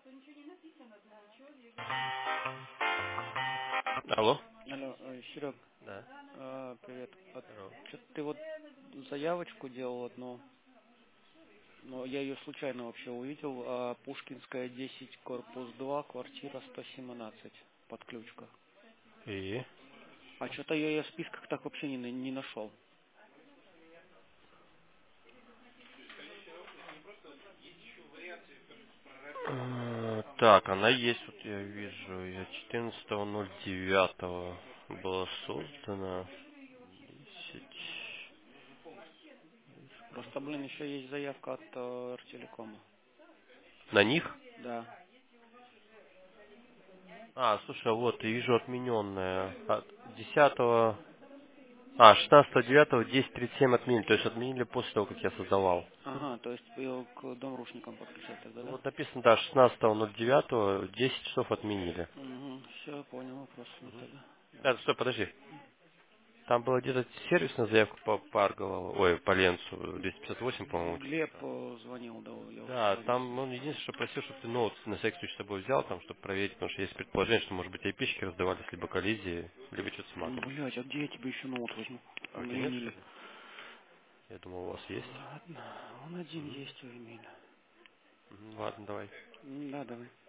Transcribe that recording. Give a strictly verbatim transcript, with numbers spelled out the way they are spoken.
Алло? Алло, Серег, Да. привет. Здорово. Что-то ты вот заявочку делал одну, но я ее случайно вообще увидел. а, Пушкинская, десять, корпус два, квартира сто семнадцать, под ключка. И? А что-то я ее в списках так вообще не, на- не нашел. Э, Так, она есть, вот я вижу, я четырнадцатого ноль девятого была создана. десять. Просто, блин, еще есть заявка от э, Ртелекома. На них? Да. А, слушай, а вот, я вижу отмененная. От десятого. А, шестнадцатого девятого десять тридцать семь отменили. То есть отменили после того, как я создавал. Ага, то есть ее к домрушникам подключать тогда, Ну да? вот написано, да, шестнадцатого ноль девятого десять часов отменили. Угу, все, понял, вопрос нет Мгм. тогда. А, Ясно. стой, подожди. Там была где-то сервисная заявка по Парголову, ой, по Ленцу, двести пятьдесят восемь, по-моему, Глеб что-то. э, звонил, да, я уже Да, позвонил. там он единственное, что просил, чтобы ты ноут на всякий случай с собой взял, там, чтобы проверить, потому что есть предположение, что, может быть, айпишки раздавались, либо коллизии, либо что-то с маком. Блять, а где я тебе еще ноут возьму? А у На тебя нет, что Эмиле. ли? Я думал, у вас есть. Ладно, он один Мгм. есть у Эмиля. Мгм, ладно, давай. М, Да, давай.